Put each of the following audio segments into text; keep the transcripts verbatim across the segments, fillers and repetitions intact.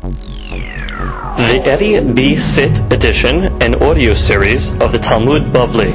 The Eddie B. Sit edition and audio series of the Talmud Bavli.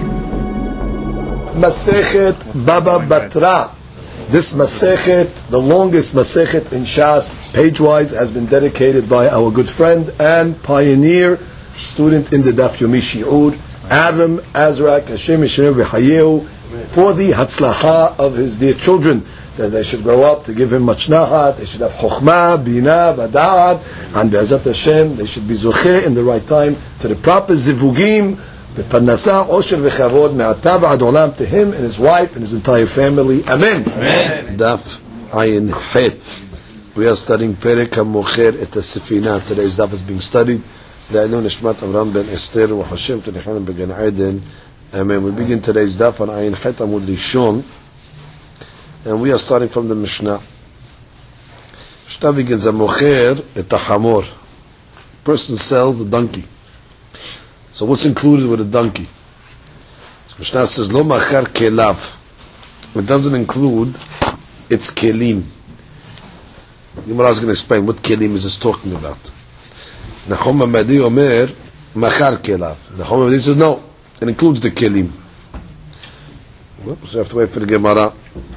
Masechet Baba Batra. This Masechet, the longest Masechet in Shas, page-wise, has been dedicated by our good friend and pioneer, student in the Daf Yomi Shi'ur, Adam Azrak Hashem Yisrael V'Hayehu, for the Hatzlaha of his dear children, that they should grow up to give him much nahat, they should have chokhmah, bina, bada'at, and be'ezat Hashem, they should be zocheh in the right time to the proper zivugim, be'parnasa, osher v'chavod, me'ata v'ad olam, to him and his wife and his entire family. Amen. Amen. Daf Ayin Het. We are studying Perek HaMocher et HaSefina. Today's daf is being studied. Le'anu Nishmat Avram ben Esther wa Hashem Tenichanim began Eden. Amen. We begin today's daf on Ayin Het Amud Rishon. And we are starting from the Mishnah. Mishnah begins, Mocher et hamor. Person sells a donkey. So what's included with a donkey? So Mishnah says, Lo machar kelav. It doesn't include its kelim. Gemara is going to explain what kelim is this talking about. Nachum Hamadi Omer, machar kelav. Nachum Hamadi says, no, it includes the kelim. So you have to wait for the Gemara.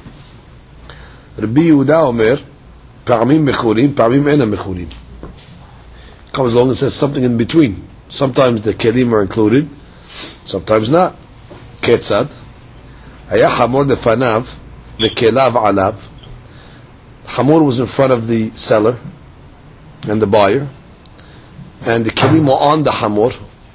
Rabbi Yehuda Omer, Pa'amim mechurim, Pa'amim ena mechurim. Comes along and says something in between. Sometimes the kelim are included, sometimes not. Ketzad. Haya hamor defanav, vekelav alav. Hamor was in front of the seller and the buyer, and the kelim were on the hamor.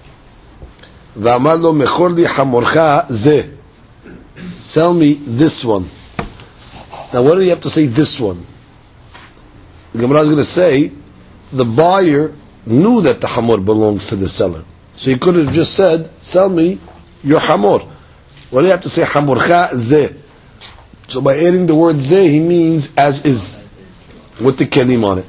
V'amar lo mechor li hamorcha zeh. Sell me this one. Now, what do you have to say this one? The Gemara is going to say the buyer knew that the hamor belongs to the seller, so he could have just said, "Sell me your hamor." What do you have to say? Hamorcha zeh. So by adding the word zeh, he means as is, with the kelim on it.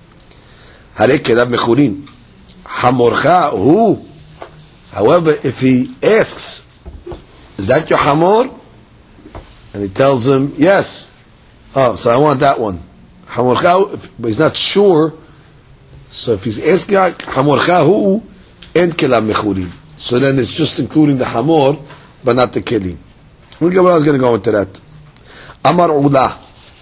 Hare kelav mechurin. Hamorcha hu. However, if he asks, "Is that your hamor?" and he tells him, "Yes." Oh, so I want that one. Hamorcha, but he's not sure. So if he's asking Hamorcha hu and kelav mechurim, so then it's just including the hamor, but not the kelim. We're going to go into that. Amar Ula.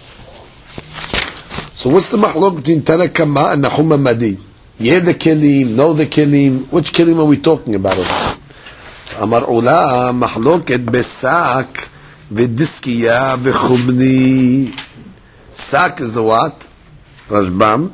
So what's the mahlok between Tana Kama and Nachum Hamadi? Yeah, the kelim, no the kelim. Which kelim are we talking about? Amar Ula mahloket besak. V'diskiya v'chubni. Sak is the what? Rashbam.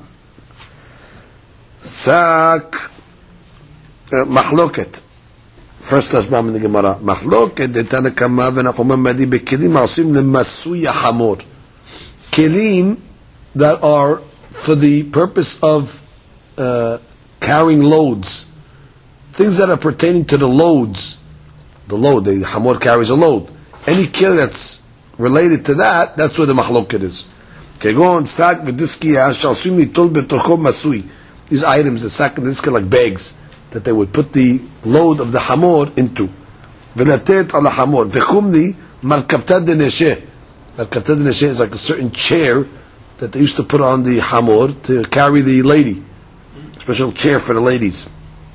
Sak. Uh, Mahloket. First Rashbam in the Gemara. Mahloket de Tana Kama v'Nachum Hamadi bekelim asim le'masuya hamor. Kelim that are for the purpose of uh, carrying loads. Things that are pertaining to the loads. The load, the hamor carries a load. Any keli that's related to that, that's where the mahloket is. Kegon, sak, v'diskiya, shalsim litol betocho masui. These items, the sak and diskiya, like bags, that they would put the load of the hamor into. V'latet ala hamor. V'chumni, markavta de nesheh. Markavta de nesheh is like a certain chair that they used to put on the hamor to carry the lady. Special chair for the ladies.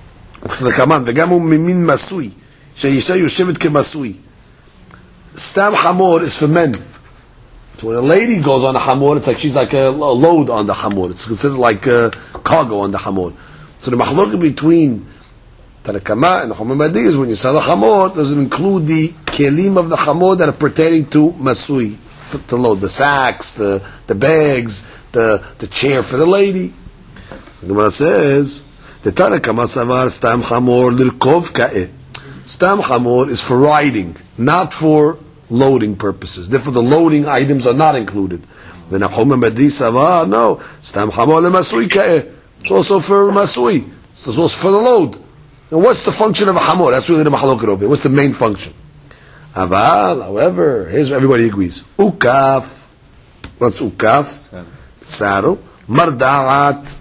V'gamu mimin masui. She'yisha yoshevet kemasui. Stam hamor is for men. So when a lady goes on a hamor, it's like she's like a, a load on the hamor. It's considered like a cargo on the hamor. So the mahlok between Tanakama and Nachum Hamadi is when you sell a hamor, does it include the kelim of the hamor that are pertaining to masui, to load the sacks, the the bags, the the chair for the lady. The Gemara says the Tanakama savar stam hamor lirkov ka'eh. Stam hamor is for riding, not for loading purposes. Therefore, the loading items are not included. The Nachum Hamadi savar, no. Stam hamor lemasui ka'eh. It's also for masui. It's also for the load. Now, what's the function of a hamor? That's really the mahloket over here. What's the main function? Aval, however, here's where everybody agrees. Ukaf. What's ukaf? Saddle. Marda'at.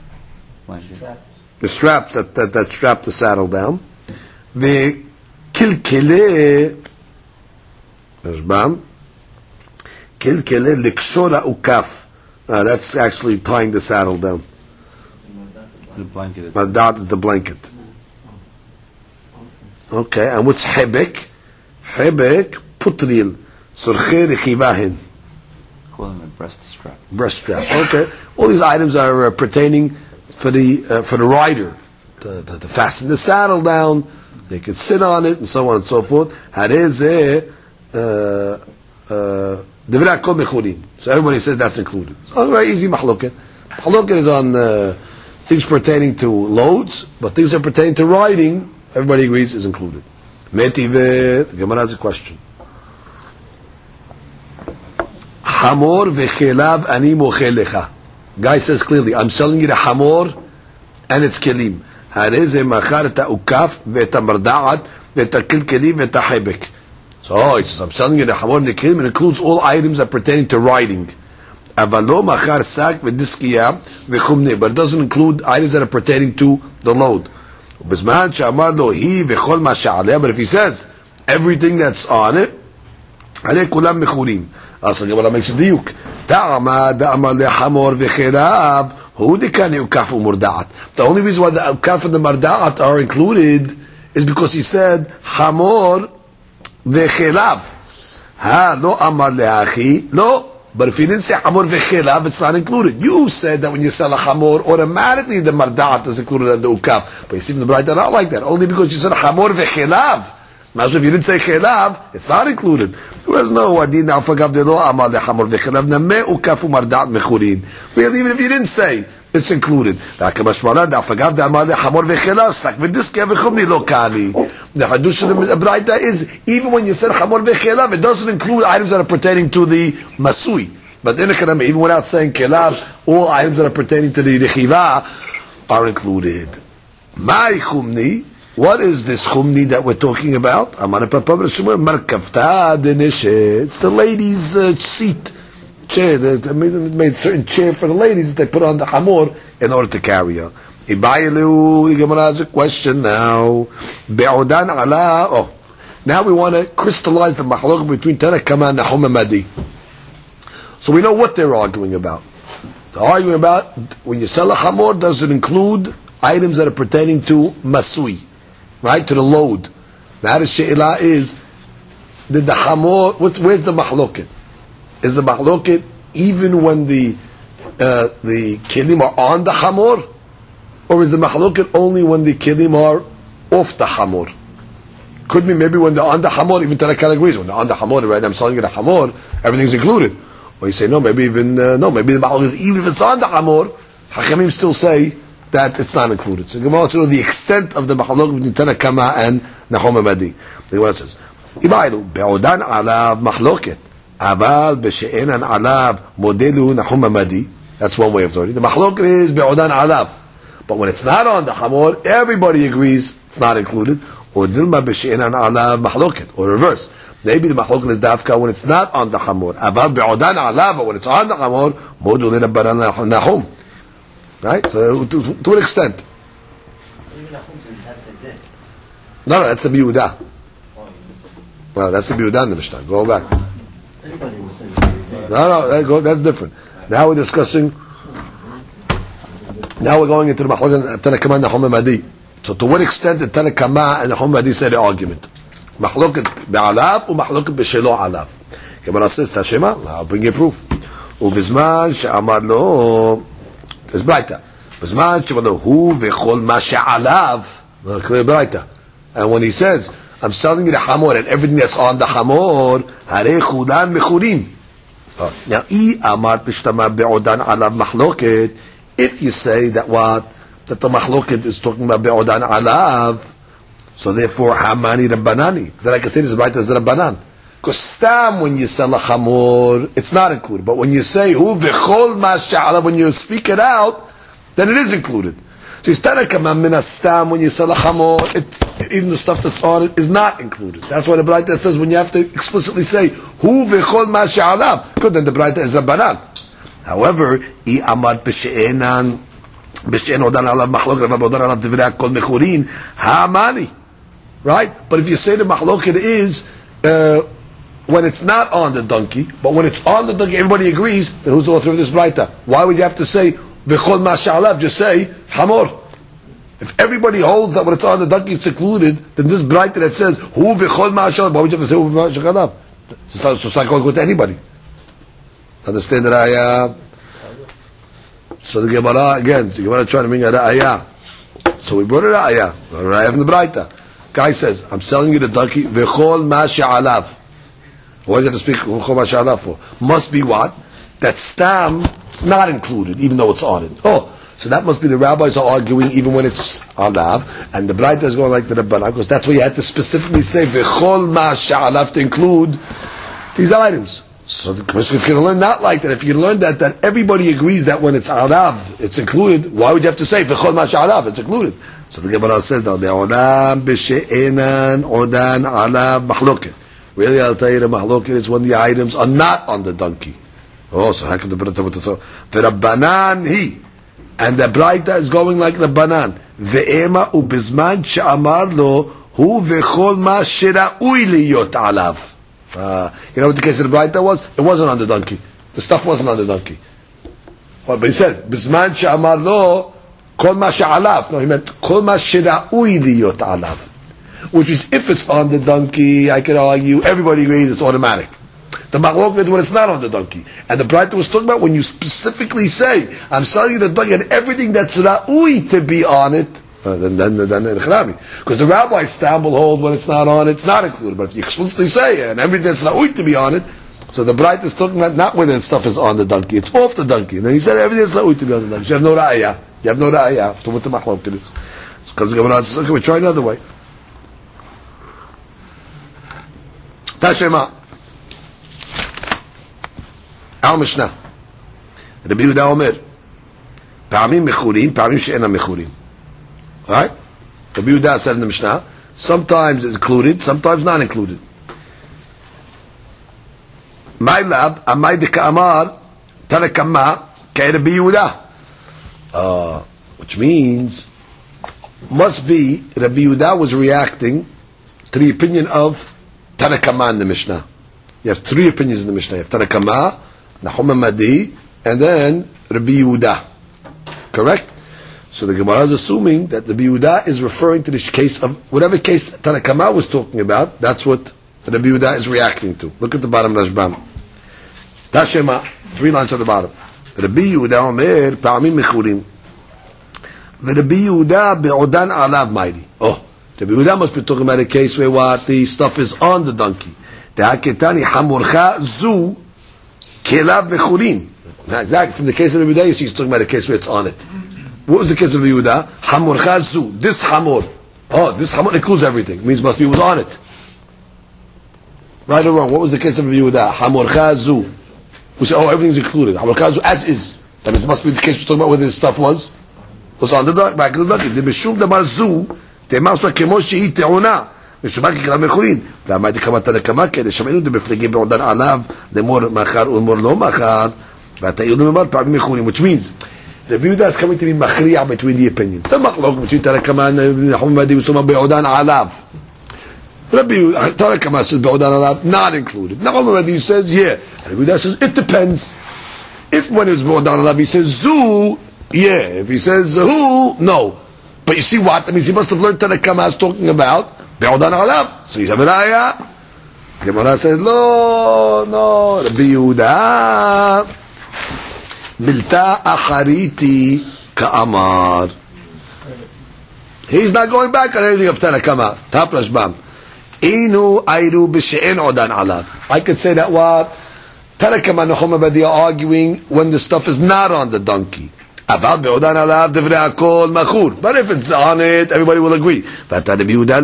The straps that, that, that strap the saddle down. The kilkele. Rashbam. Kilkele likshora ukaf. That's actually tying the saddle down. The blanket is... Mardat is the blanket. Okay, and what's hebek? Hebek, putril. Surche rechivahin. Calling a breast strap. Breast strap. Okay. All these items are uh, pertaining for the uh, for the rider to, to, to fasten the saddle down. They could sit on it and so on and so forth. Hareze devra kol mechurim. So everybody says that's included. So it's very easy mahloket. Mahloket is on uh, things pertaining to loads, but things that pertain to riding, everybody agrees is included. Metive. The Gemara has a question. Hamor vechelav ani mochel lecha. Guy says clearly, I'm selling you the hamor and its kelim. Hareze machar et ha'ukaf ve'et ha'marda'at ve'et ha'kilkelim ve'et ha'hebek. So he says, I'm selling you the hamor and the kelim. It includes all items that pertain to riding. Avalo machar sak ve'diskiya ve'chumne. But it doesn't include items that are pertaining to the load. Bizman she'amar lo hi ve'chol ma she'aleh. But if he says everything that's on it, הרי כולם מכורים. אז הגמרא makes a דיוק. דאמר דאמר לחמור וחלב, הוא דכאן הוקף ומורדעת. The only reason why the ukaf and the marda'at are included is because he said hamor vechelav. Ha, לא אמר לאחי, לא. But if he didn't say hamor vechelav, it's not included. You said that when you sell a hamor, automatically the marda'at is included in the ukaf. But you see from the Braita not like that. Only because you said hamor vechelav. Now, if you didn't say chelav, it's not included. There is no adin afagav de lo amal lechamor vechelav name ukafu mardat mechurin. Well, even if you didn't say, it's included. Afagav de amal lechamor vechelav sak v'diske v'chumni lo kali. The hadush of the Braita is even when you said hamor vechelav, it doesn't include items that are pertaining to the masui. But in the even without saying chelav, all items that are pertaining to the rechiva are included. Mai chumni. What is this chumni that we're talking about? It's the ladies' uh, seat chair. They made a certain chair for the ladies that they put on the hamor in order to carry her. The Gemara has a question now. Oh, now we want to crystallize the mahlok between Tanna Kama and Nahum Madi. So we know what they're arguing about. They're arguing about when you sell a hamor, does it include items that are pertaining to masui? Right, to the load. Now the she'ilah is, did the hamor, what's, where's the mahloket? Is the mahloket even when the uh, the kelim are on the hamor? Or is the mahloket only when the kelim are off the hamor? Could be maybe when they're on the hamor, even Tarakan agrees, when they're on the hamor, right, I'm selling you the hamor, everything's included. Or you say, no, maybe even, uh, no, maybe the mahloket is, even if it's on the hamor, Hachamim still say, that it's not included. So Gemara wants to know the extent of the mahalok between Tanna Kama and Nahum Madi. The Gemara says, Ibailu be'odan alav mahloket, aval be'she'enan alav modelu Nahum Madi. That's one way of saying it. The mahalok is be'odan alav, but when it's not on the hamor, everybody agrees it's not included. Or dilma be'she'enan alav mahloket, or reverse. Maybe the mahalok is dafka when it's not on the hamor. Aval be'odan alav, but when it's on the hamor, modelu Rabbanan Nahum. Right? So, to, to what extent? No, no, that's the Biyudah. No, that's the Biyudah in the Mishnah. Go back. No, no, that go, that's different. Now we're discussing, now we're going into the Mahlok Tanna Kama and Nahum Madi. So, to what extent did Tanna Kama and Nahum Madi say the argument? Mahlok be'alav or Mahlok be'shelo alav? Gemara says, Tashema, I'll bring you proof. Ubizman she'amar lo, it's Braita. B'zman shevalo hu v'chol ma she'alav. Clear Braita. And when he says, I'm selling you the hamor and everything that's on the hamor, harei chudan mechurim. Now, I amar pishtama be'odan alav mahloket. If you say that what? That the mahloket is talking about be'odan alav, so therefore, hamani rabbanani. Then I can say this Braita is rabbanan. Because stam, when you sell a chamor, it's not included. But when you say, hu v'chol ma she'alav, when you speak it out, then it is included. So it's Tanna Kama min stam, when you sell a chamor, it's, even the stuff that's on it is not included. That's why the Braita says, when you have to explicitly say, hu v'chol ma she'alav, good, then the Braita is rabbanan. However, I amad b'she'enan, b'she'en odan alav machlok, rav odan alav divrei kol mechurin, ha'amani. Right? But if you say the mahloket is, uh, when it's not on the donkey, but when it's on the donkey, everybody agrees, then who's the author of this Braita? Why would you have to say, V'chol ma she'alav, just say, Hamor. If everybody holds that when it's on the donkey it's included, then this brighter that says Hu v'chol ma'ashalav, why would you have to say Hu v'chol ma'ashalav? So it's not going to go to anybody. Understand the raya? So the Gemara again, the Gemara trying to bring a raya. So we brought a raya, a raya from the brighter. Guy says, I'm selling you the donkey v'chol ma'ashalav. Why do you have to speak v'chol ma'ashalav for? Must be what? That stam is not included, even though it's on it. Oh. So that must be the rabbis are arguing even when it's alav, and the Braita is going like the Rabbanan, because that's why you had to specifically say v'chol ma she'alav to include these items. So the question, if you can learn not like that, if you can learn that that everybody agrees that when it's alav, it's included, why would you have to say v'chol ma she'alav? It's included. So the Gemara says now the odam b'she'enan odan alav mahloket. Really, I'll tell you the mahloket is when the items are not on the donkey. Oh, so how can the Braita so the Rabbanan he. And the Braita is going like the banan. Ve'ema ubizman she'amar lo hu v'chol ma shira'ui liyot alav. You know what the case of the Braita was? It wasn't on the donkey. The stuff wasn't on the donkey. Well, but he said, bizman she'amar lo kol ma she'alav. No, he meant kol ma shira'ui liyot alav. Which is, if it's on the donkey, I can argue, everybody agrees it's automatic. The machlok is when it's not on the donkey. And the Braita was talking about when you specifically say, I'm selling you the donkey and everything that's ra'ui to be on it, uh, then then then because the rabbis stumble hold when it's not on, it's not included. But if you explicitly say and everything that's ra'ui to be on it, so the Braita is talking about not when the stuff is on the donkey, it's off the donkey. And then he said everything that's ra'ui to be on the donkey. So you have no ra'ayah. You have no ra'ayah to what the machlok is. Because the Gemara says, okay, we try another way. Tashema. Al Mishnah. Rabbi Yehuda Omer. פעמים מכורים, פעמים שאינם מכורים. Right? Rabbi Yehuda said in the Mishnah, sometimes it's included, sometimes not included. My lab, amay de ka'amar, tarakama, kay Rabbi Yehuda. Which means, must be, Rabbi Yehuda was reacting to the opinion of Tanakama in the Mishnah. You have three opinions in the Mishnah. You have Tanakama, Nahum Madi, and then Rabbi Yehuda. Correct? So the Gemara is assuming that Rabbi Yehuda is referring to this case of whatever case Tanakama was talking about. That's what Rabbi Yehuda is reacting to. Look at the bottom Rashbam. Tashema, three lines at the bottom. Rabbi Yehuda Omer Pa'amim Mechurim. Rabbi Yehuda be'odan alav mayri. Oh, Rabbi Yehuda must be talking about a case where what the stuff is on the donkey. De'aketani hamurcha zu kelav mechurim. Exactly. From the case of Rabbi Yehuda, you see he's talking about a case where it's on it. What was the case of Rabbi Yehuda? Hamurcha zu. This hamur. Oh, this hamur includes everything. It means must be was on it. Right or wrong? What was the case of Rabbi Yehuda? Hamurcha zu. We say, oh, everything's included. Hamurcha zu as is. That means it must be the case we're talking about where this stuff was. Was on the back of the donkey. The bishum damar zu. תאמר כמו שהיא טעונה משומע ככלל מכורין ואמרתי כמה תנקמה כאלה שמענו דמפלגים בעודן עליו לאמור מחר ולאמור לא מחר ואתה יודעים לומר פעמים מכורין which means Rabbi Yehuda is coming to be מכריע between the opinions the מחלוק between תנקמה נחום מדי וסומע בעודן עליו Rabbi Yehuda תנקמה says בעודן עליו not included נחום מדי says yeah Rabbi Yehuda says it depends if when it's בעודן עליו he says זו yeah if he says who no But you see what? That means he must have learned Tanakama is talking about Be'odan Alav. So he's a Beraya. Gemara says, no, no, Rabbi Yehuda Milta Achariti Ka'amar. He's not going back on anything of Tanakama. Tap Rashbam. Inu Ayru B'She'en Odan Alav. I could say that what? Tanakama and Nahum Madi are arguing when the stuff is not on the donkey. But if it's on it, everybody will agree. But Rabbi Yehuda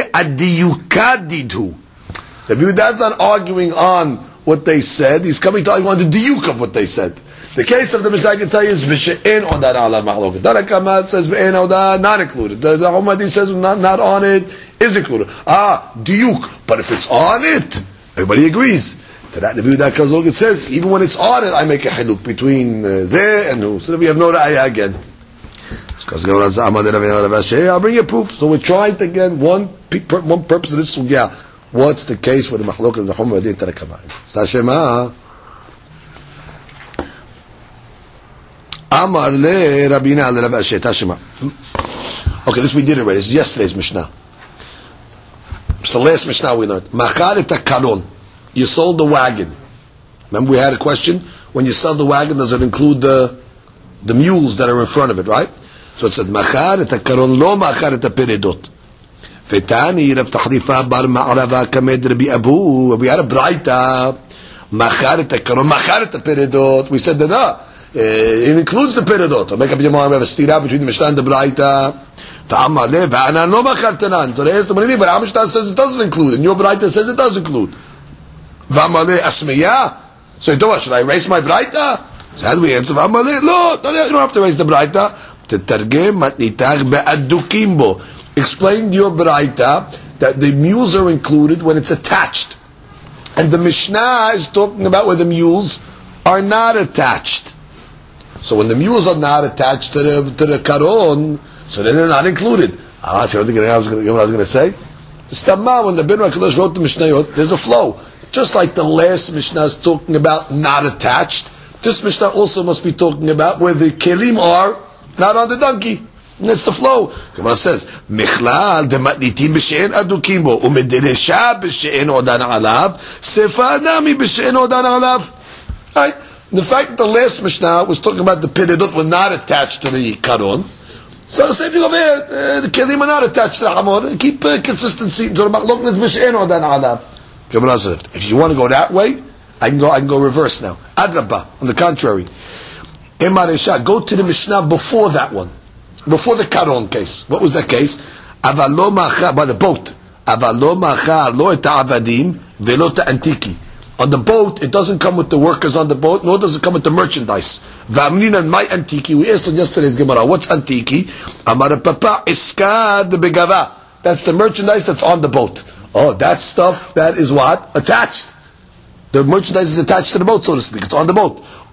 is not arguing on what they said. He's coming to argue on the diuk of what they said. The case of the Mishnah I can tell you is B'She'en Odan Alav Mahloket. Tanakama says B'En Odan not included. The Humadi says not, not on it is included. Ah, diuk. But if it's on it, everybody agrees. To that, Rabbi Yehuda Kazog, it says, even when it's on it, I make a hiluk between uh, zeh and who. So we have no ra'ayah again. I'll bring you proof. So we're trying to, again, one one purpose of this sugya. What's the case with the machlok of the Nahum Madi and Tanakama? Sashema. Amar le Rabina le Rabbi Asher. Tashema. Okay, this we did already. This is yesterday's Mishnah. It's the last Mishnah we learned. Machar et hakaron. You sold the wagon. Remember we had a question? When you sell the wagon, does it include the the mules that are in front of it, right? So it said, Machar et hakaron lo machar et haperedot. Vetani Rav Tahrifa bar ma'arava kamed Rabbi Abu. We had a braita. Machar et hakaron, machar et haperedot. We said that, no. It includes the peredot. Make up your mind, we have a stira between the Mishnah and the braita. Fa'amar le, va'ana no machar tanan. So they asked him, but our Mishnah says it doesn't include, and your braita says it does include. Va'amar le, asmiya. So you told, should I erase my braita? So how do we answer? Va'amar le, no, you don't have to erase the braita. Tetargem matnitach be'adukimbo. Explain your braita that the mules are included when it's attached. And the Mishnah is talking about where the mules are not attached. So when the mules are not attached to the to the karon, so then they're not included. Ah, so I was going to say. Stamma, when the Ben Rakidosh wrote the Mishnayot, there's a flow. Just like the last Mishnah is talking about not attached, this Mishnah also must be talking about where the kelim are not on the donkey. And that's the flow. Gemara says, Michlal dematnitim b'she'en adukim bo, u'mederesha b'she'en odan alav, sefa nami b'she'en odan alav. Right? The fact that the last Mishnah was talking about the peredot were not attached to the karon, so the same thing over here, uh, the kelim are not attached to the hamor. Keep uh, consistency. So the machlok is b'she'en odan alav. Gemara says, if you want to go that way, I can go. I can go reverse now. Adraba. On the contrary, Emaresha, go to the Mishnah before that one. Before the Karon case. What was that case? Avalo machar, by the boat. Avalo machar lo et avadim velo antiki. On the boat, it doesn't come with the workers on the boat, nor does it come with the merchandise. V'amrin and my antiki. We asked on yesterday's Gemara, what's antiki? Amar papa iskad begava. That's the merchandise that's on the boat. Oh, that stuff, that is what? Attached. The merchandise is attached to the boat, so to speak. It's on the boat.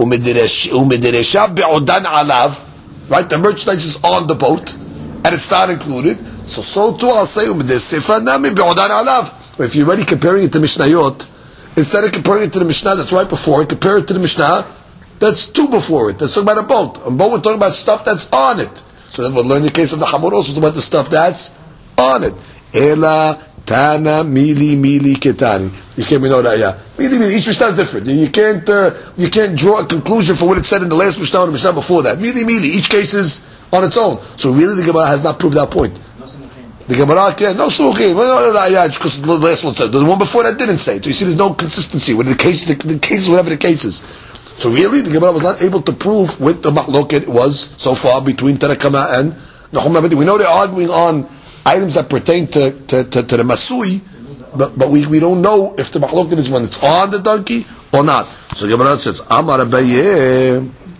Umidiresha be'odan alav. Right, the merchandise is on the boat, and it's not included. So, so too, I'll say, if you're already comparing it to Mishnayot, instead of comparing it to the Mishnah that's right before it, compare it to the Mishnah that's two before it. That's talking about a boat. A boat, we're talking about stuff that's on it. So then we'll learn the case of the Hamor also, talking about the stuff that's on it. Ela Tana Mili Mili Ketani. You can't be know that, yeah. Mili Mili, each Mishnah is different. You can't, uh, you can't draw a conclusion for what it said in the last Mishnah or the Mishnah before that. Mili Mili, each case is on its own. So really the Gemara has not proved that point. The Gemara can't, no Surukim, well, no, no, yeah, because the last one said, the one before that didn't say it. So you see there's no consistency with the case, the, the cases, whatever the cases. So really the Gemara was not able to prove with the Mahloket it was so far between Tarakama and Nahum. We know they're arguing on items that pertain to, to, to, to the Masui, but, but we, we don't know if the Mahloket is when it's on the donkey or not. So Gemara says, Amar Abaye.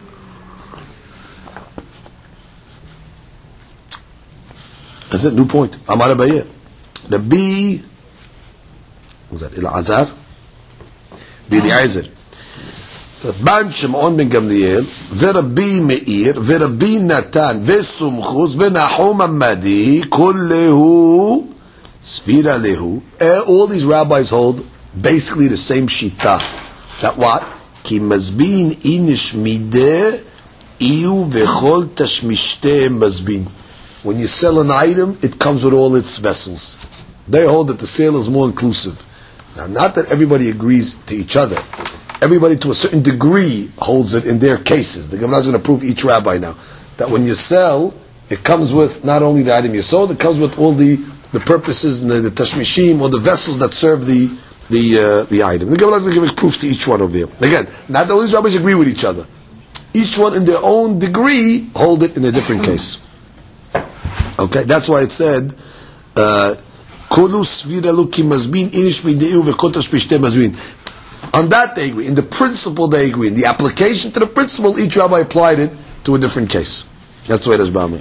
That's it, new point. Amar Abaye. The B, what's that? Elazar? B'Eliezer. Ban Shimon ben Gamliel, V'Rabbi Meir, V'Rabbi Natan, V'Sumchus, V'Nahum Amadi, Kullehu, Sfira Lehu. All these rabbis hold basically the same shita. That what? Ki mazbin inish mideh, iu v'chol tashmishte mazbin. When you sell an item, it comes with all its vessels. They hold that the sale is more inclusive. Now, not that everybody agrees to each other. Everybody to a certain degree holds it in their cases. The Gemara is going to prove each rabbi now that when you sell, it comes with not only the item you sold, it comes with all the, the purposes and the, the tashmishim or the vessels that serve the the uh, the item. The Gemara is going to give proofs to each one over here. Again, not that all these rabbis agree with each other. Each one in their own degree hold it in a different case. Okay, that's why it said, "Kolu svira luki mazbin inish mideu vekotash b'shtei mazbin." On that they agree. In the principle they agree. In the application to the principle, each rabbi applied it to a different case. That's the way it is. Yeah.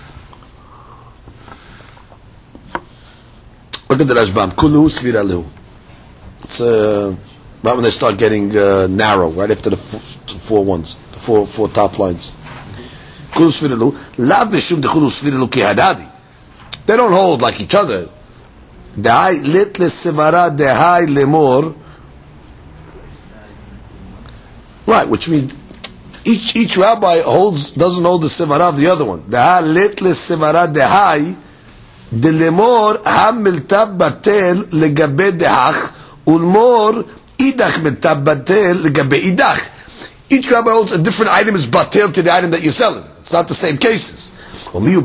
Look at the Rashbam. Kulu svira lehu. It's uh, right when they start getting uh, narrow, right after the four, four ones, the four four top lines. Kulu svira lehu. La v'shum de kulu svira lehu ki hadadi. They don't hold like each other. Dehai lit lesevara dehai lemor. Right, which means each each rabbi holds doesn't hold the sevara of the other one. Deha let le sevara dehai delemor ham miltab batel legabe dehach ulmor idach miltab batel legabe idach. Each rabbi holds a different item is batel to the item that you're selling. It's not the same cases. Which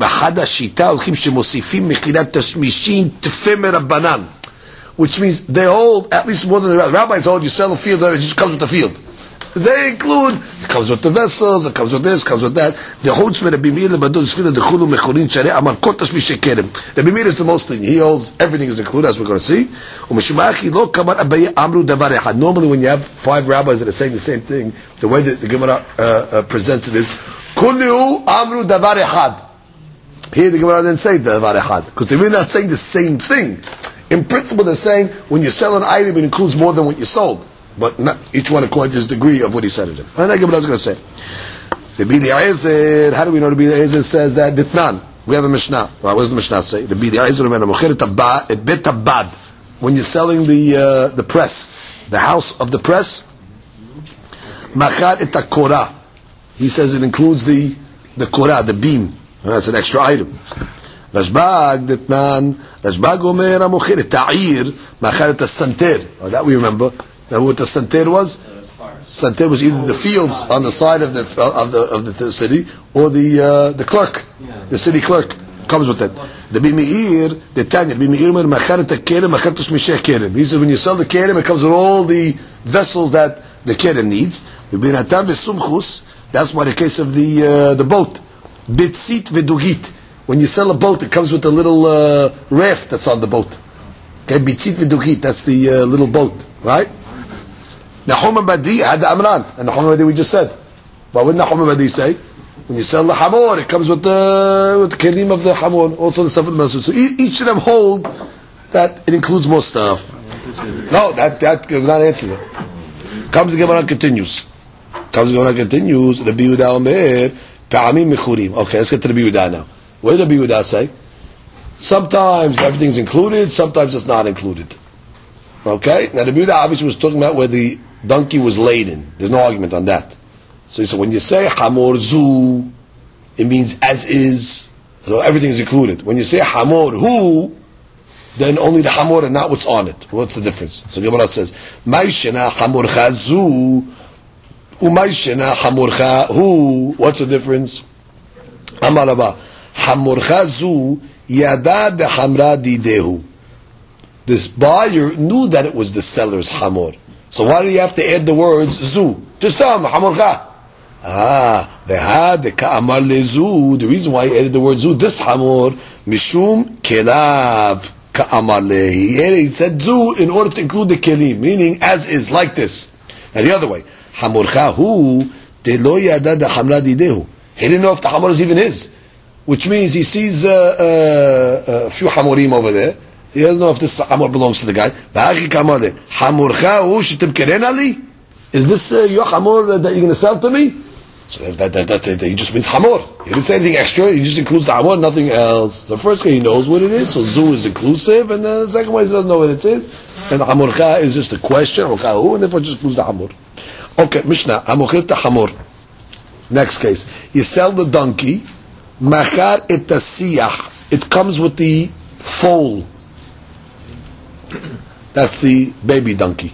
means they hold at least more than the rabbis hold. You sell a field, it just comes with the field. They include it comes with the vessels, it comes with this, it comes with that. The holds me Rabbi Meir lebado zfila dechulu mechorin sharei amar kol tashmish shekerem. Rabbi Meir is the most thing. He holds everything is included, as we're going to see. Umeshmachi lo kamar abaye amru davar echad. Normally, when you have five rabbis that are saying the same thing, the way that the Gemara uh, uh, presents it is kullu amru davar echad. Here the Gemara didn't say davar echad because they're really not saying the same thing. In principle, they're saying when you sell an item, it includes more than what you sold. But not each one according to his degree of what he said it in. And I was going to say, Rabbi Eliezer, how do we know Rabbi Eliezer says that? Ditnan. We have a Mishnah. Well, what does the Mishnah say? Rabbi Eliezer, when you're selling the uh, the press, the house of the press, machar et korah. He says it includes the the korah, the beam. That's an extra item. Rashbag Ditnan. Rashbag Omer Amocher et ta'ir machar et santer. Oh, that we remember. Now, what the santer was? Santer was either the fields on the side of the of the of the, the city, or the uh, the clerk, the city clerk comes with it. Rabbi Meir, the Tanya, Rabbi Meir, machar et kerem, machar tashmisheh kerem. He says when you sell the kerem, it comes with all the vessels that the kerem needs. Rabbi Natan v'sumchus. That's why the case of the uh, the boat, bitzit v'dugit. When you sell a boat, it comes with a little uh, raft that's on the boat. Okay, bitzit v'dugit. That's the uh, little boat, right? Nahum Badi had the Amran, and Nahum Badi we just said. What would Nahum Badi say? When you sell the Hamor, it comes with the with the kelim of the Hamor, also the stuff of the Masud. So each of them hold that it includes more stuff. No, that that will not answer that. Comes the Gemara continues. Comes the Gemara continues. Rabbi Yehuda Omer, Pa'amim Mechurim. Okay, let's get to Rabbi Yehuda now. What did Rabbi Yehuda say? Sometimes everything's included, sometimes it's not included. Okay? Now Rabbi Yehuda obviously was talking about where the donkey was laden. There's no argument on that. So he said, when you say hamor zu, it means as is. So everything is included. When you say hamor hu, then only the hamor and not what's on it. What's the difference? So Gemara says, Maishena hamorcha zu, umaishena hamorcha hu. What's the difference? Amaraba, hamorcha zu, yada de hamra didehu. This buyer knew that it was the seller's hamor. So why do you have to add the words zu? Just tell him, hamorcha. Ah, the ka'amar lezu. The reason why he added the word zu, this hamor, mishum kelav ka'amar lehi. He said zu in order to include the kelim, meaning as is, like this. Now the other way, hamorcha hu de lo yada de hamra didehu. He didn't know if the hamor is even his, which means he sees uh, uh, a few hamorim over there. He doesn't know if this hamor belongs to the guy. Is this uh, your hamor that you're going to sell to me? So that, that, that, that, he just means hamor. He didn't say anything extra. He just includes the hamor, nothing else. The first way he knows what it is. So zu is inclusive, and the second way he doesn't know what it is. And hamorcha is just a question, and therefore it just includes the hamor. Okay, Mishnah. Hamochir hamor. Next case. You sell the donkey. Machar et tasiyah. It comes with the foal. That's the baby donkey.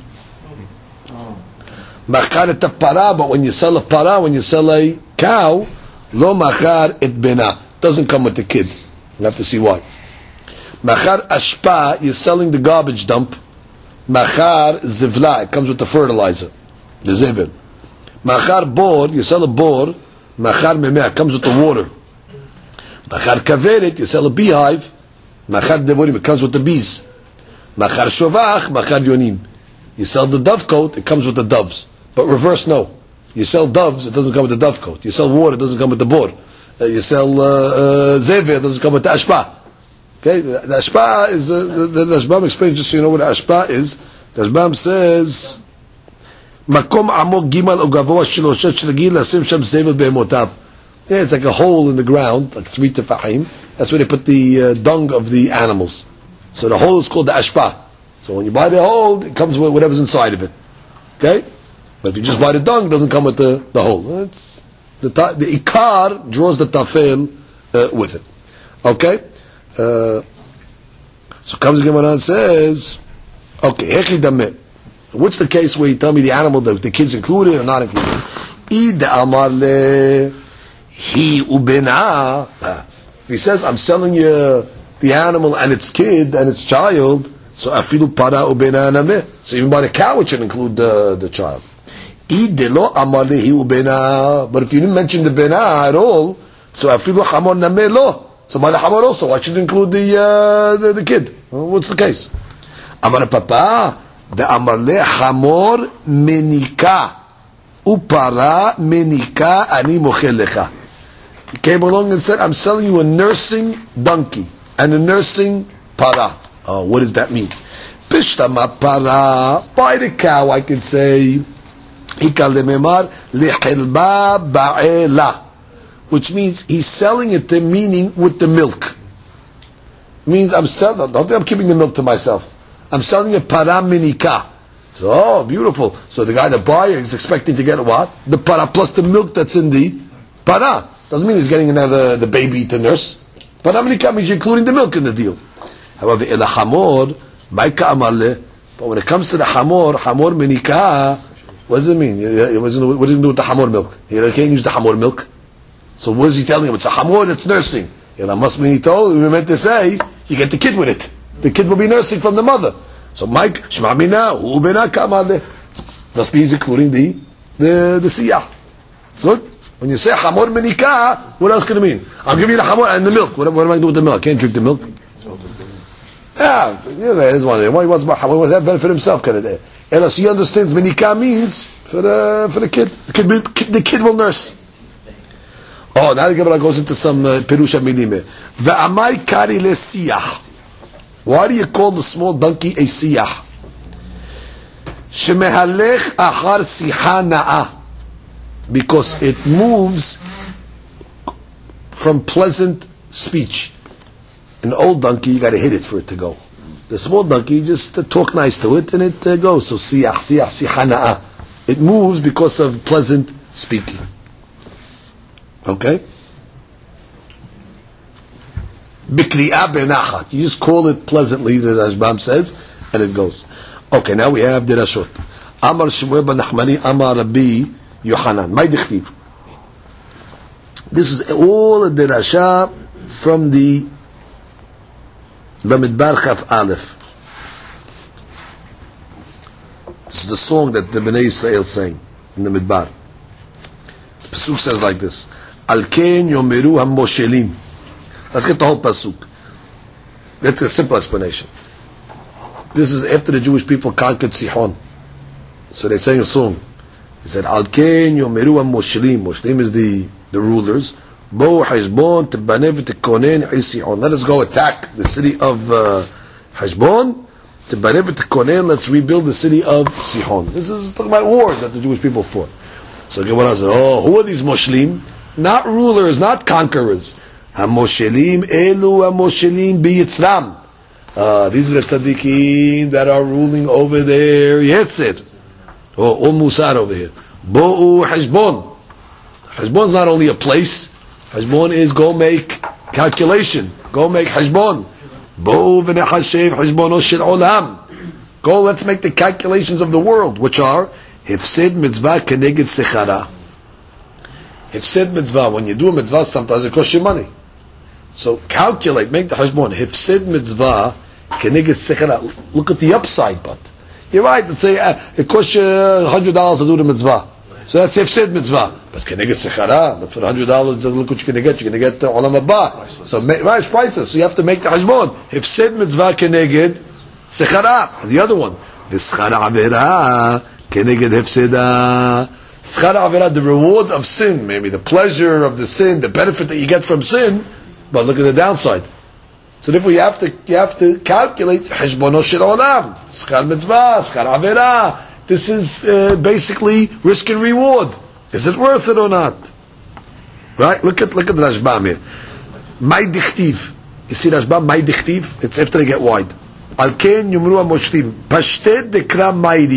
Machar et para, but when you sell a para, when you sell a cow, lo machar et bena. Doesn't come with the kid. You have to see why. Machar ashpa, you're selling the garbage dump. Machar zivla, it comes with the fertilizer, the zivil. Machar bor, you sell a bor. Machar memeh, it comes with the water. Machar kaveret, you sell a beehive. Machar devorim, it comes with the bees. Machar shovach, machar yonim. You sell the dove coat, it comes with the doves. But reverse, no. You sell doves, it doesn't come with the dove coat. You sell water, it doesn't come with the bor. Uh, you sell uh, uh, zever, it doesn't come with the ashpa. Okay, the, the ashpa is, uh, the, the, the Ashbam explains, just so you know what the ashpa is. The Ashbam says, Makom amok gimal o gavoa sheloshet shlagil lasim sham zever be'emotav. Yeah, it's like a hole in the ground, like three tefahim. That's where they put the uh, dung of the animals. So the hole is called the ashpa. So when you buy the hole, it comes with whatever's inside of it. Okay? But if you just buy the dung, it doesn't come with the, the hole. It's the, ta- the ikar draws the tafel uh, with it. Okay? Uh, so comes the Gemara and says, okay, hechi dameh. What's the case where you tell me the animal, the, the kid's included or not included? Ida amar le he ubena. If he says, I'm selling you the animal and its kid and its child, so afilu para ubena nameh. So even by the cow, it should include the, the child. Ida lo amar le he ubena. But if you didn't mention the bena at all, so afilu hamor nameh lo. So by the hamor also, why should it include the, uh, the, the kid? Well, what's the case? Amar papa. The amarle hamor menika upara menika ani mochel lecha. He came along and said, I'm selling you a nursing donkey and a nursing para. Oh, what does that mean? Pishtama para, buy the cow, I could say, hikal lememar lehilba ba'ela, which means he's selling it to meaning with the milk. Means I'm selling, don't think I'm keeping the milk to myself. I'm selling a para minika. So, oh, beautiful. So the guy, the buyer, is expecting to get what? The para plus the milk that's in the para. Doesn't mean he's getting another the baby to nurse. Para minika means you're including the milk in the deal. However, ila hamor, maika amarle. But when it comes to the hamor, hamor minika, what does it mean? What does it do with the hamor milk? He can't use the hamor milk. So what is he telling him? It's a hamor that's nursing. Ila must mean he told, we were meant to say, you get the kid with it. The kid will be nursing from the mother. So Mike, Shema Mina, Ubena Kamade. Must be he's including the the the siyah. Good? When you say hamor menika, what else can it mean? I'll give you the hamor and the milk. What, what am I going to do with the milk? I can't drink the milk. Yeah, yeah, there's one. Why he wants more hamor? He wants that benefit himself. Can it? Else he understands menika means for the for the kid. The kid, the kid will nurse. Oh, now the Gemara goes into some perusha milim. Ve'amai kari le siyah. Why do you call the small donkey a siyah? Shemehalech achar siha na'ah. Because it moves from pleasant speech. An old donkey, you got to hit it for it to go. The small donkey, just uh, talk nice to it and it uh, goes. So siyah, siyah, siha na'ah. It moves because of pleasant speaking. Okay? Bikri'ah benachat. You just call it pleasantly, the Rashbam says, and it goes. Okay, now we have the Rashot. Amar Shmuel ben Nachmani, Amar Rabbi Yohanan. My dichtiv. This is all the Rasha from the Bamidbar Chaf Aleph. This is the song that the Bnei Yisrael sang in the Midbar. The Pasuk says like this: Al ken yomeru hamoshelim. Let's get the whole pasuk. That's a simple explanation. This is after the Jewish people conquered Sihon. So they sang a song. He said, Al ken yomeru ha-moshlim. Moshlim is the, the rulers. Bo Heshbon tebanev tekonen Sihon. Let us go attack the city of uh, Heshbon. Tebanev tekonen. Let's rebuild the city of Sihon. This is talking about wars that the Jewish people fought. So Gemara said, oh, who are these Moshlim? Not rulers, not conquerors. Hamoshelim elu hamoshelim biyitzram. Uh, these are the tzaddikim that are ruling over there. Yetzir. Oh, all Musar over here. Bo'u Heshbon. Heshbon is not only a place. Heshbon is go make calculation. Go make Heshbon. Bo'u v'nechashev Heshbono shel olam. Go, let's make the calculations of the world, which are Hifsid mitzvah keneged sechara. Hifsid mitzvah. When you do a mitzvah, sometimes it costs you money. So calculate, make the hashbon. Hifsid mitzvah keneged sechara. Look at the upside, but you're right. Let's say uh, it costs you a hundred dollars to do the mitzvah. So that's hifsid mitzvah. But keneged sechara. But for a hundred dollars, look what you're going to get. You're going to get uh, olam haba. So right, priceless. So you have to make the hashbon. Hifsid mitzvah keneged sechara. And the other one, the schara avera keneged hifsida. Schara avera, the reward of sin, maybe the pleasure of the sin, the benefit that you get from sin. But look at the downside. So therefore you have to you have to calculate heshbono shel olam, schar mitzvah, schar avera. This is uh, basically risk and reward. Is it worth it or not? Right? Look at look at Rashbam here. My dichtiv. You see Rashbam, my dichtiv. It's after they get wide. Al ken yumru hamoshlim. Pashtet dekra maydi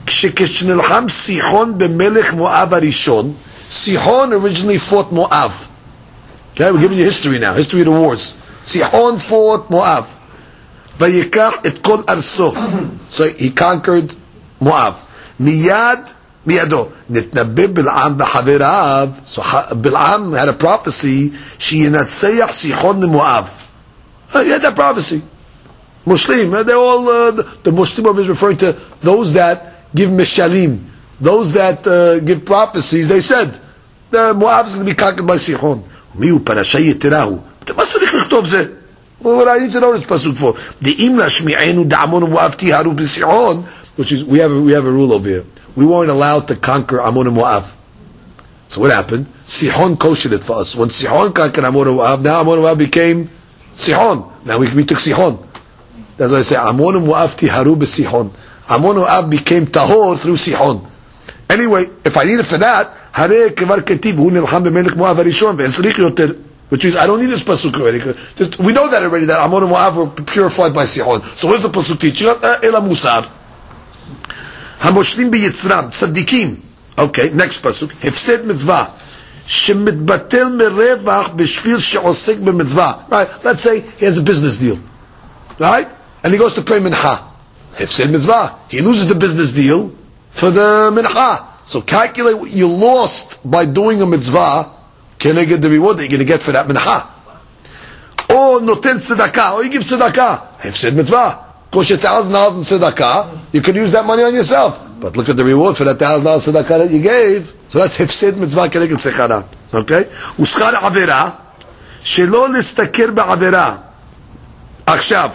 כשנלחם סיחון במלך מואב הראשון, Sihon originally fought Moab. Okay, we're giving you history now, history of the wars. Sihon fought Moab. Vayikach et kol arso. So he conquered Moab. Miyad, miyado. Nitnabib Bil'am v'chaverav. So Bil'am had a prophecy, she yinatzeyach Sihon Moab. Oh, he had that prophecy. Muslim, they're all, uh, the, the Muslim is referring to those that give mishalim. Those that uh, give prophecies, they said, the Moab is going to be conquered by Sihon. Miu parashay yitirahu. What I need to know this pasuk for. De'im lashmi'enu da'amon Moab tiharu b'Sihon, which is, we have, a, we have a rule over here. We weren't allowed to conquer Ammon and Moab. So what happened? Sihon koshered it for us. When Sihon conquered Ammon and Moab, now Ammon and Moab became Sihon. Now we, we took Sihon. That's why I say, Ammon and Moab tiharu b'Sihon. Ammon and Moab became tahor through Sihon. Anyway, if I need it for that, Hare Kevar Ketiv Hu Nilcham B'Melech Moab Harishon Ve'Etzrich Yoter, which means I don't need this pasuk already. Just, we know that already, that Ammon and Moab were purified by Sihon. So where's the pasuk teaching us? Ela Musar. Hamoshlim B'Yitzram Tzadikim. Okay, next pasuk. Hefsed Mitzvah Shemitbatel Merevach B'Shvil She'osek B'Mitzvah. Right. Let's say he has a business deal, right? And he goes to pray Mincha. Hefsed Mitzvah. He loses the business deal for the mincha. So calculate what you lost by doing a mitzvah, can I get the reward that you're going to get for that mincha? Or noten tzedakah, or you give tzedakah. Hefsed mitzvah. Cost you a thousand dollars in tzedakah, you could use that money on yourself. But look at the reward for that thousand dollars tzedakah that you gave. So that's hefsed mitzvah can I get sechara. Okay? Uschar avera, shelo listaker ba'avera. עכשיו,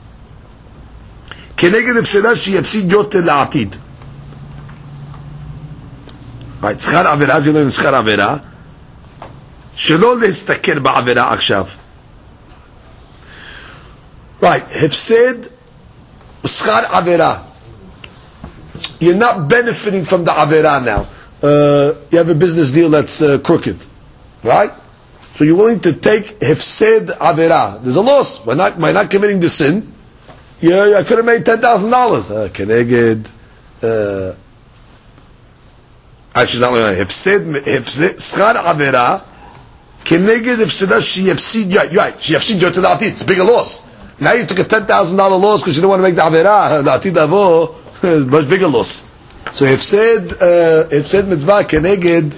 כנגד הפסדה שיפסיד יותר לעתיד. Right, שכר עבירה זה לא שכר עבירה, שלא להסתכל בעבירה עכשיו. Right, הפסד שכר עבירה. You're not benefiting from the עבירה now. Uh, you have a business deal that's uh, crooked, right? So you're willing to take hefsed avera. There's a loss by not by not committing the sin. Yeah, I could have made ten thousand dollars. Keneged. Actually, not like hefsed hefsed schar avera. Keneged hefseda she yefsid right. She yefsid yoter la'atid. It's a bigger loss. Now you took a ten thousand dollar loss because you don't want to make the avera. La'atid avo much bigger loss. So hefsed hefsed mitzvah keneged.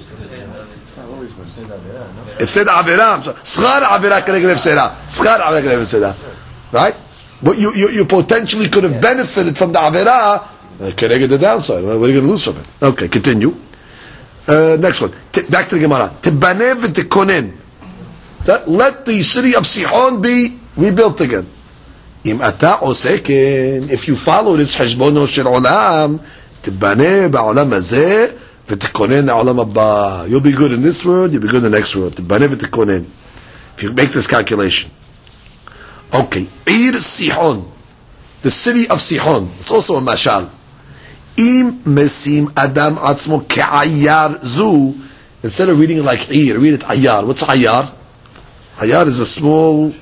Hefsed avera. Schar avera keneged hefseda. Schar avera keneged hefseda. Right? But you, you, you potentially could have benefited from the avera. Keneged the downside. What are you going to lose from it? Okay, continue. Uh, next one. T- back to the Gemara. Tibaneh v'tikonen. Let the city of Sihon be rebuilt again. Im ata oseken. If you follow this hashbono shel olam, tibaneh ba'olam hazeh v'tikonen ha'olam haba. You'll be good in this world. You'll be good in the next world. Tibaneh v'tikonen. If you make this calculation. Okay. Ir Sihon. The city of Sihon. It's also a mashal. Im mesim adam atzmo ke'ayar zu. Instead of reading it like Ir, read it ayar. What's ayar? Ayar is a small...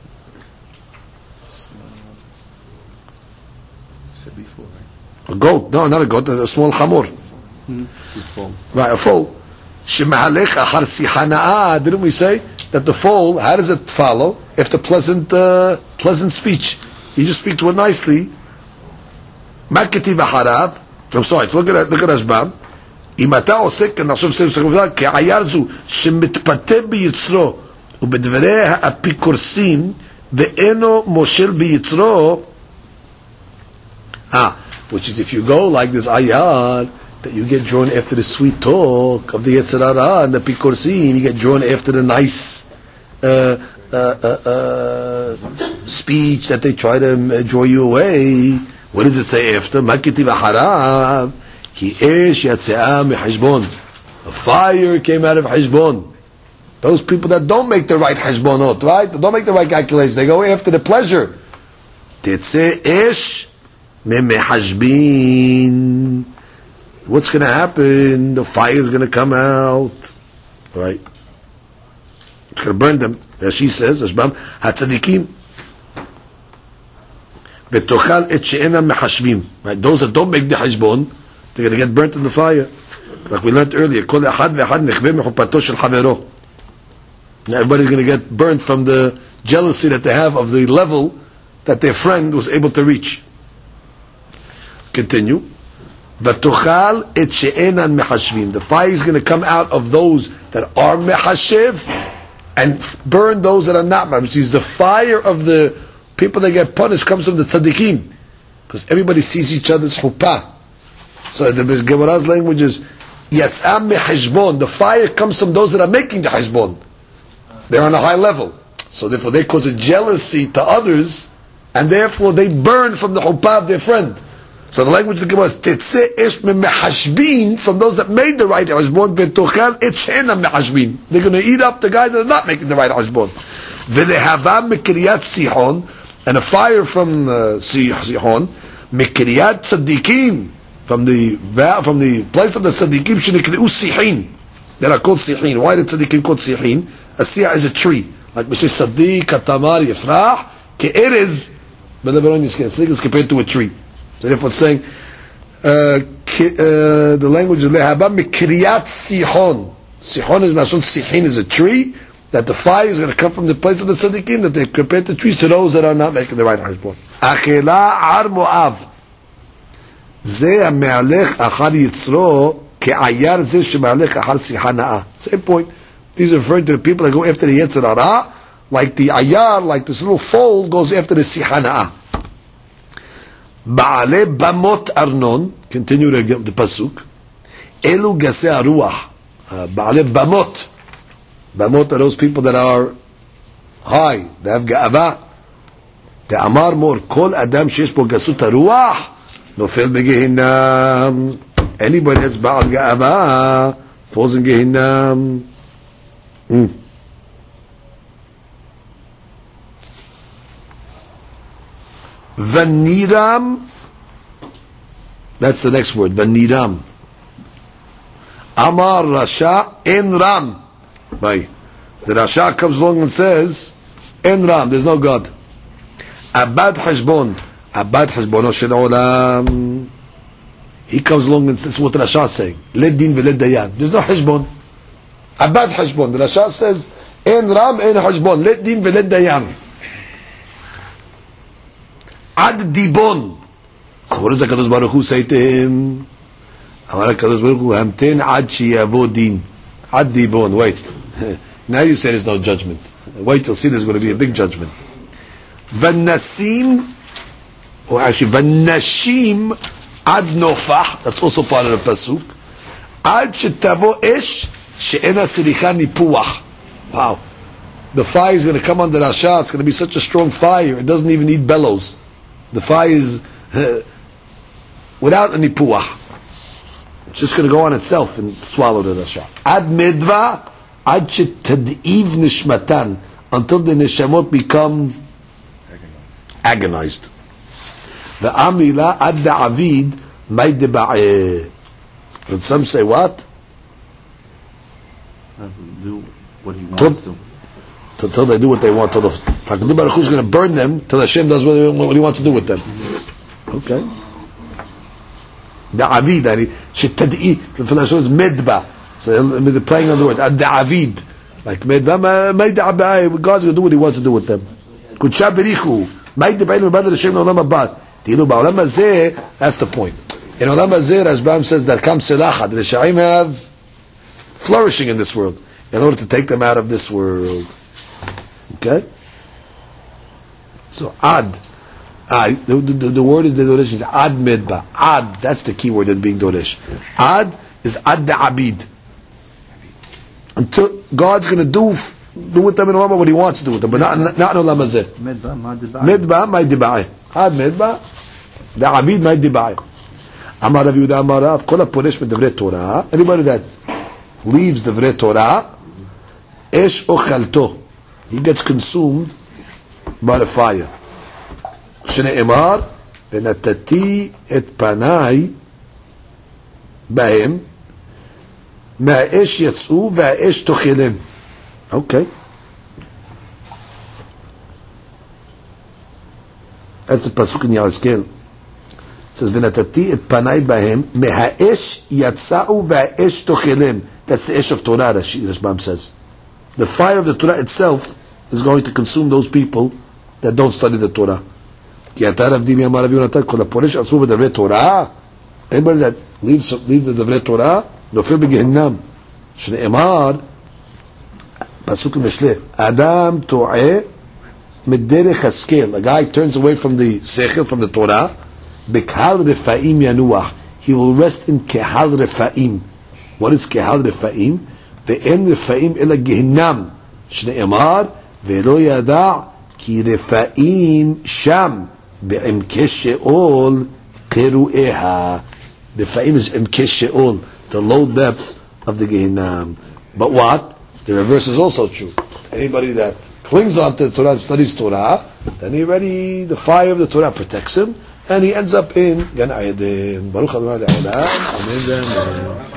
Said before, right? A goat. No, not a goat. A small chamor. Hmm. Foal. Right, a foal. Shemahalech achar sihana'ah. Didn't we say that the foal, how does it follow? If the pleasant, uh, pleasant speech. You just speak to it nicely. Maketi v'harav. I'm sorry, look at look at Rashbam. אם אתה עוסק, אני חושב שזה מסכים, כעייר זו, שמתפתה ביצרו, ובדברי האפיקורסים, ואינו מושל ביצרו, ah, which is if you go like this ayar, that you get drawn after the sweet talk of the Yetzer Hara and the Pikorsim, you get drawn after the nice uh, uh, uh, uh, speech that they try to uh, draw you away. What does it say after? Makiti v'harav ki esh yatzea mehashbon. A fire came out of hashbon. Those people that don't make the right hashbonot, right? They don't make the right calculations. They go after the pleasure. Tetzeh esh memehashbin. What's going to happen? The fire is going to come out, right? It's going to burn them. As she says, Ashbam, hatzadikim. V'tochal et she'ena mehashbim. Right? Those that don't make the hashbon, They're going to get burnt in the fire. Like we learned earlier, كل أحد وأحد نخبه محبته شل حبره. Everybody's going to get burnt from the jealousy that they have of the level that their friend was able to reach. Continue. V'tochal et she'enan mehashvim. The fire is going to come out of those that are mehashev and burn those that are not. Which is the fire of the people that get punished comes from the tzaddikim, because everybody sees each other's chuppah. So the Gemara's language is yatzam mehashbon. The fire comes from those that are making the hashbon. They're on a high level, so therefore they cause a jealousy to others, and therefore they burn from the chuppah of their friend. So the language of the Gemara is Tetzeh esh mehashbin, from those that made the right hashbon. V'tochal et she'enam mehashbin. They're going to eat up the guys that are not making the right hashbon. V'lehavam mikriyat Sihon, and a fire from uh, Sihon, mikriyat tzaddikim, from the from the place of the tzaddikim shenikri'u sihin, that are called sihin. Why the tzaddikim called sihin? A siyah is a tree, like we say Sadiq, Katamar, Yifrah, Ke'erez, but the Sadiq is compared to a tree. So therefore it's saying, uh, uh, the language of Lehabam, Mikriyat Sihon. Sihon is Nashon, Sihin is a tree, that the fire is going to come from the place of the Tzadikim, that they compared the trees to those that are not making the right hashbon. Achela Ar Mo'av. Ze ha'me'alech achar yitzro, ke'ayar ze she'me'alech achar sihana'ah. Same point. These are referring to the people that go after the Yetzer Hara, like the ayar, like this little foal goes after the sihana'ah. Ba'ale bamot arnon, continue the, the pasuk. Elu gasei aruach. Ba'ale bamot. Bamot are those people that are high, they have ga'ava. The amar mor kol adam shesh po gasut aruach nofel begehinam. Anybody that's ba'al ga'ava falls in gehinam. Mm. Vaniram, that's the next word, Vaniram. Amar Rasha En Ram. Right. The Rasha comes along and says, En Ram, there's no God. Abad Hashbon, Abad Hashbono Shel Olam. He comes along and says what the Rasha is saying. Led Din Veled Dayan. There's no Hashbon. Abad Hashbon. The Rasha says, En Ram, En Hashbon. Let Din Veled Dayan. Ad Dibon. So what does the Kadosh Baruch Hu say to him? Amar Kadosh Baruch Hu, Hamten Ad Sheyavo Din. Ad Dibon. Wait. Now you say there's no judgment. Wait till see there's going to be a big judgment. Vannasim, or actually Vannashim Ad Nofah. That's also part of the pasuk. Ad Shetavo Esh She'ena Siricha Nipuach. Wow. The fire is going to come under Rasha. It's going to be such a strong fire. It doesn't even need bellows. The fire is uh, without any puach. It's just going to go on itself and swallow the Rasha. Ad Medva, Ad Shetadiv Nishmatan, until the Nishamot become agonized. The Amila Ad Da'avid Maideba'eh. And some say what? Do what he wants to. Until they do what they want. Till the Hakadosh Baruch Hu is going to burn them till Hashem does what he, what he wants to do with them. Okay. Da'avid, I mean, Shetad'i, the Hashem is Medba. So they're playing on the word. Da'avid. Like Medba, God's going to do what he wants to do with them. Kudsha berichu. Maideba'inu b'bad Hashem n'olam abad. Tilu ba'olam hazeh, that's the point. In olam hazeh, Rashbam says that comes selachad. The Reshaim have flourishing in this world in order to take them out of this world. Okay? So, ad. Uh, the, the, the word is the doresh is ad medba. Ad, that's the key word that's being doresh. Ad is ad da'abid. Until God's going to do do with them in Olam what he wants to do with them, but not, not in Olam hazeh. Medba, ma diba'eh. Medba, ma diba'eh. Ad medba, da'abid, ma diba'eh. Amar Rav Yehuda Amar Rav, kol ha-poresh medvrei Torah, anybody that leaves the Vrei Torah, esh ochalto, he gets consumed by the fire. Shne'emar, v'natati et panai b'hem, ma'esh yatzu v'esh tochilem. Okay. That's a pasuk in Yahezkel. says, V'natati et panai bahem, meha'esh yatsa'u va'esh tochilem. That's the esh of Torah, Rashi, Rashbam says. The fire of the Torah itself is going to consume those people that don't study the Torah. Ki ata Rav Dimi amar Rav Yonatan, kol ha'poresh atzmo b'davrei Torah. Anybody that leaves, leaves the davrei Torah, nofel b'gehinnam. Shne'emar, Pasuk Mishle, Adam to'eh Mederech haskel. A guy turns away from the sechel, from the Torah. Bekhal refaim yanuah. He will rest in kehal refaim. What is kehal refaim? Ve'en refaim ela gehinnam. Shne'emar ve'lo yada' ki refaim sham be'emke she'ol keru'eha. Refaim is emke she'ol, the low depths of the gehinnam. But what? The reverse is also true. Anybody that clings on to the Torah and studies Torah, then he already, the fire of the Torah protects him, and he ends up in Gan Eden. Baruch Adonai Le'olam. Amen.